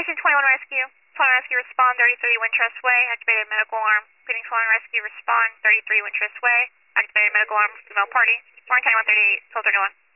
Station 21 Rescue. 21 Rescue, respond 33 Wintrust Way. Activated medical alarm. Greetings 21 Rescue, respond 33 Wintrust Way. Activated medical alarm. Female party. Warren County 138, 1231.